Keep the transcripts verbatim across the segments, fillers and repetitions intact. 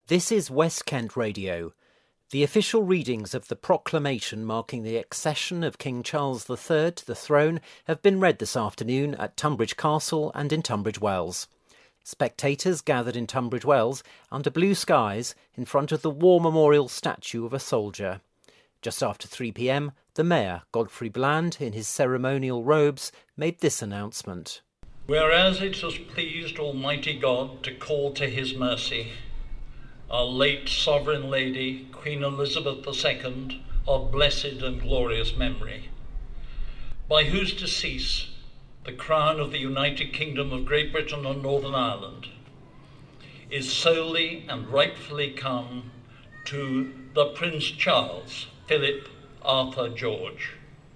This is West Kent Radio. The official readings of the proclamation marking the accession of King Charles the Third to the throne have been read this afternoon at Tunbridge Castle and in Tunbridge Wells. Spectators gathered in Tunbridge Wells under blue skies in front of the War Memorial statue of a soldier. Just after three p m, the Mayor, Godfrey Bland, in his ceremonial robes, made this announcement. Whereas it has pleased Almighty God to call to his mercy our late Sovereign Lady, Queen Elizabeth the Second, of blessed and glorious memory, by whose decease the crown of the United Kingdom of Great Britain and Northern Ireland is solely and rightfully come to the Prince Charles Philip Arthur George.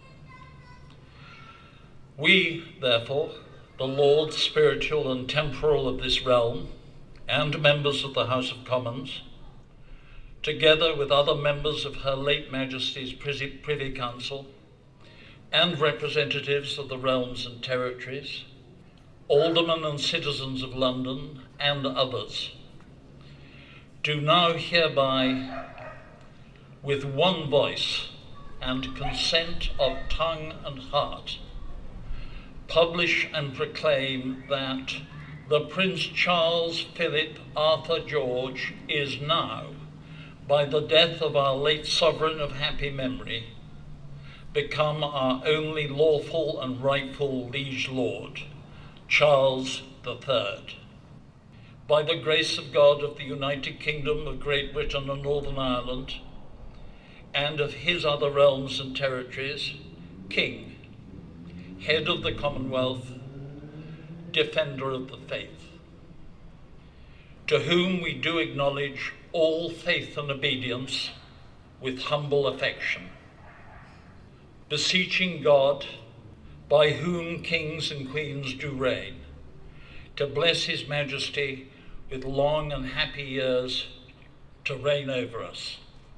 We, therefore, the Lords spiritual and temporal of this realm, and members of the House of Commons, together with other members of Her late Majesty's Privy Council and representatives of the realms and territories, aldermen and citizens of London and others, do now hereby, with one voice and consent of tongue and heart, publish and proclaim that the Prince Charles Philip Arthur George is now, by the death of our late sovereign of happy memory, become our only lawful and rightful liege lord, Charles the Third. By the grace of God of the United Kingdom of Great Britain and Northern Ireland, and of his other realms and territories, King, head of the Commonwealth, defender of the faith, to whom we do acknowledge all faith and obedience with humble affection, beseeching God, by whom kings and queens do reign, to bless his majesty with long and happy years to reign over us.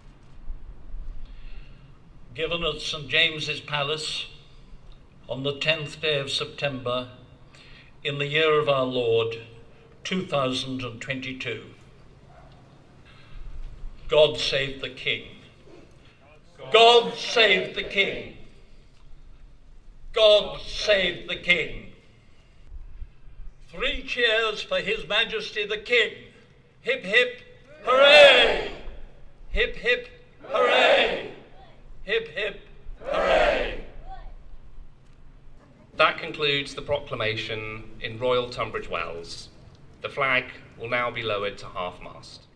Given at Saint James's Palace on the tenth day of September in the year of our Lord, two thousand twenty-two. God save the King. God save the King. God save the King. Three cheers for His Majesty the King. Hip, hip, hooray! Hip, hip, hooray! Hip, hip, hooray! That concludes the proclamation in Royal Tunbridge Wells. The flag will now be lowered to half-mast.